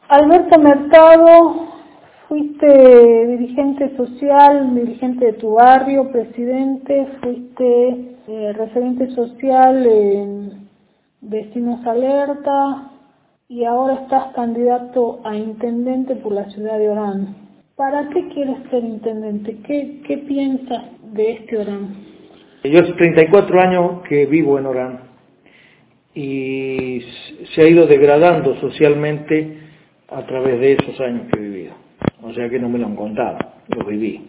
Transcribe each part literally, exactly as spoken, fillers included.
Alberto Mercado, fuiste dirigente social, dirigente de tu barrio, presidente, fuiste eh, referente social en Vecinos Alerta y ahora estás candidato a intendente por la ciudad de Orán. ¿Para qué quieres ser intendente? ¿Qué, qué piensas de este Orán? Yo hace treinta y cuatro años que vivo en Orán y se ha ido degradando socialmente a través de esos años que he vivido. O sea que no me lo han contado, lo viví.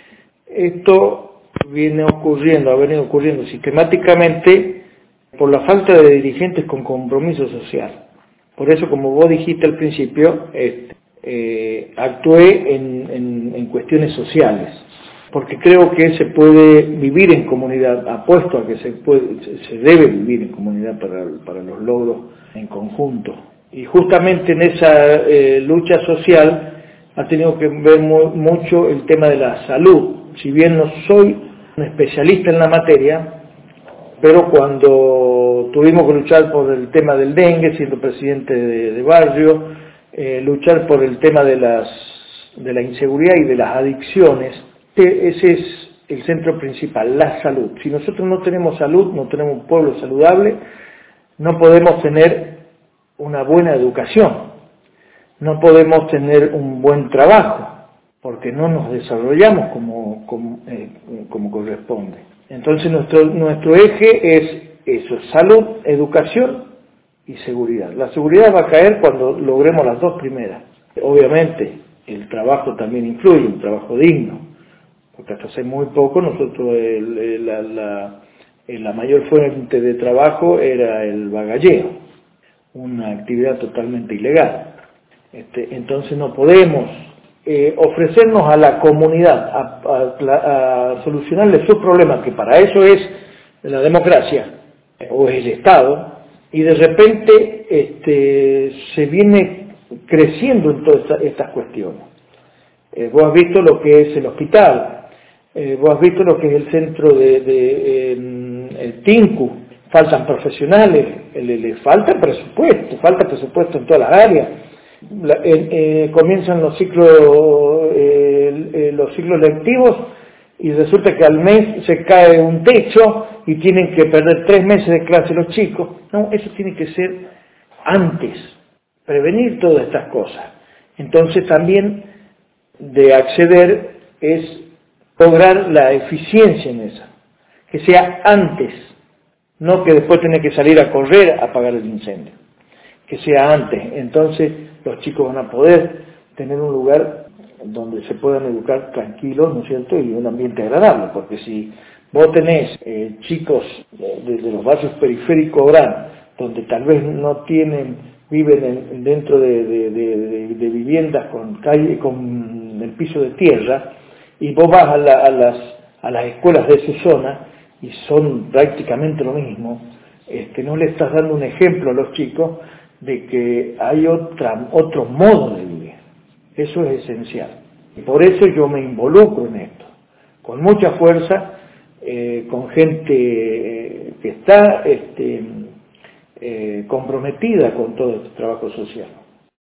Esto viene ocurriendo, ha venido ocurriendo sistemáticamente por la falta de dirigentes con compromiso social. Por eso, como vos dijiste al principio, este, eh, actué en, en, en cuestiones sociales, porque creo que se puede vivir en comunidad, apuesto a que se, puede, se debe vivir en comunidad para, para los logros en conjunto. Y justamente en esa eh, lucha social ha tenido que ver muy, mucho el tema de la salud. Si bien no soy un especialista en la materia, pero cuando tuvimos que luchar por el tema del dengue, siendo presidente de, de barrio, eh, luchar por el tema de, las, de la inseguridad y de las adicciones, ese es el centro principal, la salud. Si nosotros no tenemos salud, no tenemos un pueblo saludable, no podemos tener una buena educación, no podemos tener un buen trabajo, porque no nos desarrollamos como, como, eh, como corresponde. Entonces nuestro, nuestro eje es eso, salud, educación y seguridad. La seguridad va a caer cuando logremos las dos primeras. Obviamente el trabajo también influye, un trabajo digno, porque hasta hace muy poco nosotros el, el, la, la, la mayor fuente de trabajo era el bagalleo, una actividad totalmente ilegal. Este, entonces no podemos eh, ofrecernos a la comunidad a, a, a solucionarle sus problemas, que para eso es la democracia o es el Estado, y de repente este, se viene creciendo en todas estas, estas cuestiones. Eh, vos has visto lo que es el hospital, eh, vos has visto lo que es el centro de, de eh, el Tinku, faltan profesionales, le, le falta presupuesto, falta presupuesto en todas las áreas. La, eh, eh, comienzan los ciclos eh, eh, los ciclos lectivos y resulta que al mes se cae un techo y tienen que perder tres meses de clase los chicos. No, eso tiene que ser antes, prevenir todas estas cosas. Entonces también de acceder es lograr la eficiencia en esa, que sea antes, no que después tenga que salir a correr a apagar el incendio, que sea antes. Entonces los chicos van a poder tener un lugar donde se puedan educar tranquilos, ¿no es cierto?, y un ambiente agradable, porque si vos tenés eh, chicos de, de los barrios periféricos Orán, donde tal vez no tienen, viven en, dentro de, de, de, de, de viviendas con calle, con el piso de tierra, y vos vas a, la, a, las, a las escuelas de su zona, y son prácticamente lo mismo, este, no le estás dando un ejemplo a los chicos de que hay otra, otro modo de vivir. Eso es esencial. Y por eso yo me involucro en esto, con mucha fuerza, eh, con gente eh, que está este, eh, comprometida con todo este trabajo social.